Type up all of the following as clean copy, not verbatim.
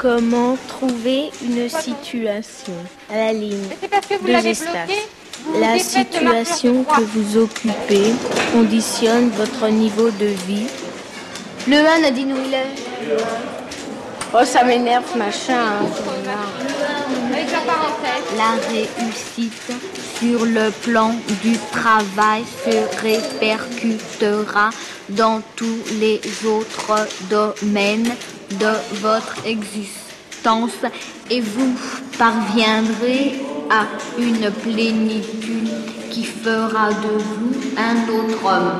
Comment trouver une situation? À la ligne, deux espaces. La situation que vous occupez conditionne votre niveau de vie. Le 1, Nadine, où il est? Oh, ça m'énerve, machin. Avec la parenthèse. La réussite sur le plan du travail se répercutera dans tous les autres domaines de votre existence et vous parviendrez à une plénitude qui fera de vous un autre homme.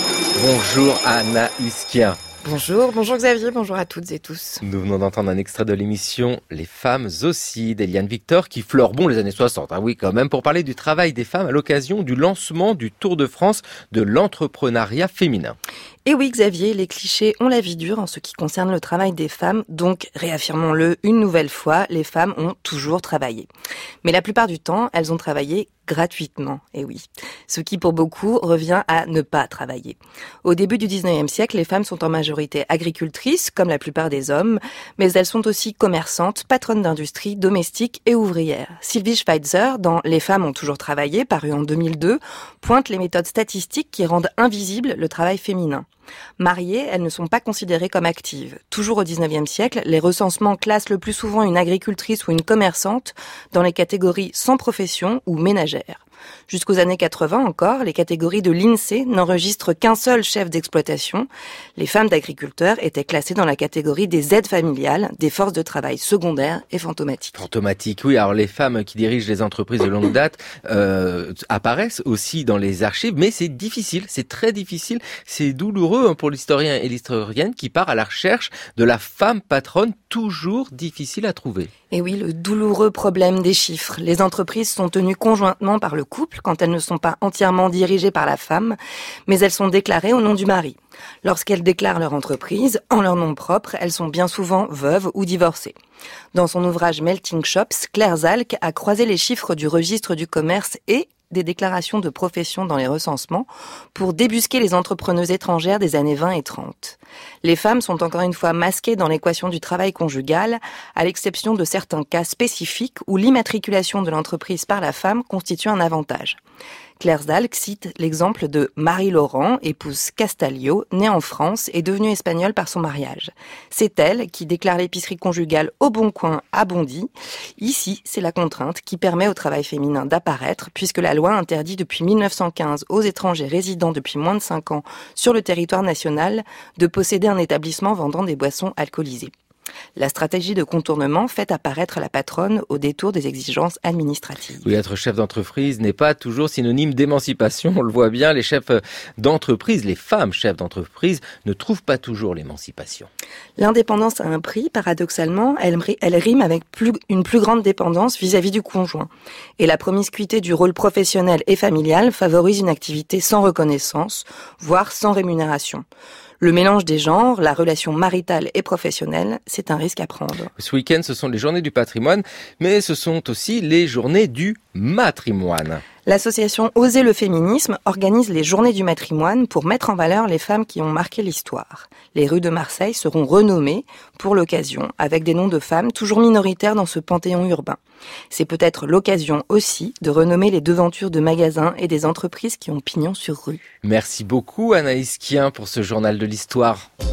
Bonjour Anna Iskien. Bonjour Xavier, bonjour à toutes et tous. Nous venons d'entendre un extrait de l'émission Les femmes aussi d'Eliane Victor qui fleure bon les années 60, oui quand même, pour parler du travail des femmes à l'occasion du lancement du Tour de France de l'entrepreneuriat féminin. Et oui Xavier, les clichés ont la vie dure en ce qui concerne le travail des femmes, donc réaffirmons-le une nouvelle fois, les femmes ont toujours travaillé. Mais la plupart du temps, elles ont travaillé gratuitement, et oui. Ce qui pour beaucoup revient à ne pas travailler. Au début du 19e siècle, les femmes sont en majorité agricultrices, comme la plupart des hommes, mais elles sont aussi commerçantes, patronnes d'industrie, domestiques et ouvrières. Sylvie Schweitzer, dans Les femmes ont toujours travaillé, paru en 2002, pointe les méthodes statistiques qui rendent invisible le travail féminin. Mariées, elles ne sont pas considérées comme actives. Toujours au 19e siècle, les recensements classent le plus souvent une agricultrice ou une commerçante dans les catégories sans profession ou ménagère. Jusqu'aux années 80 encore, les catégories de l'INSEE n'enregistrent qu'un seul chef d'exploitation. Les femmes d'agriculteurs étaient classées dans la catégorie des aides familiales, des forces de travail secondaires et fantomatiques. Fantomatiques, oui. Alors les femmes qui dirigent les entreprises de longue date apparaissent aussi dans les archives, mais c'est difficile, c'est très difficile, c'est douloureux pour l'historien et l'historienne qui part à la recherche de la femme patronne, toujours difficile à trouver. Et oui, le douloureux problème des chiffres. Les entreprises sont tenues conjointement par le couple quand elles ne sont pas entièrement dirigées par la femme, mais elles sont déclarées au nom du mari. Lorsqu'elles déclarent leur entreprise, en leur nom propre, elles sont bien souvent veuves ou divorcées. Dans son ouvrage Melting Shops, Claire Zalk a croisé les chiffres du registre du commerce et des déclarations de profession dans les recensements pour débusquer les entrepreneuses étrangères des années 20 et 30. Les femmes sont encore une fois masquées dans l'équation du travail conjugal, à l'exception de certains cas spécifiques où l'immatriculation de l'entreprise par la femme constitue un avantage. Claire Zalk cite l'exemple de Marie Laurent, épouse Castalio, née en France et devenue espagnole par son mariage. C'est elle qui déclare l'épicerie conjugale au Bon Coin à Bondy. Ici, c'est la contrainte qui permet au travail féminin d'apparaître, puisque la loi interdit depuis 1915 aux étrangers résidant depuis moins de 5 ans sur le territoire national de posséder un établissement vendant des boissons alcoolisées. La stratégie de contournement fait apparaître la patronne au détour des exigences administratives. Oui, être chef d'entreprise n'est pas toujours synonyme d'émancipation. On le voit bien, les chefs d'entreprise, les femmes chefs d'entreprise ne trouvent pas toujours l'émancipation. L'indépendance a un prix, paradoxalement, elle rime avec une plus grande dépendance vis-à-vis du conjoint. Et la promiscuité du rôle professionnel et familial favorise une activité sans reconnaissance, voire sans rémunération. Le mélange des genres, la relation maritale et professionnelle, c'est un risque à prendre. Ce week-end, ce sont les journées du patrimoine, mais ce sont aussi les journées du matrimoine. L'association Oser le féminisme organise les journées du matrimoine pour mettre en valeur les femmes qui ont marqué l'histoire. Les rues de Marseille seront renommées pour l'occasion, avec des noms de femmes toujours minoritaires dans ce panthéon urbain. C'est peut-être l'occasion aussi de renommer les devantures de magasins et des entreprises qui ont pignon sur rue. Merci beaucoup Anaïs Kien pour ce journal de l'histoire.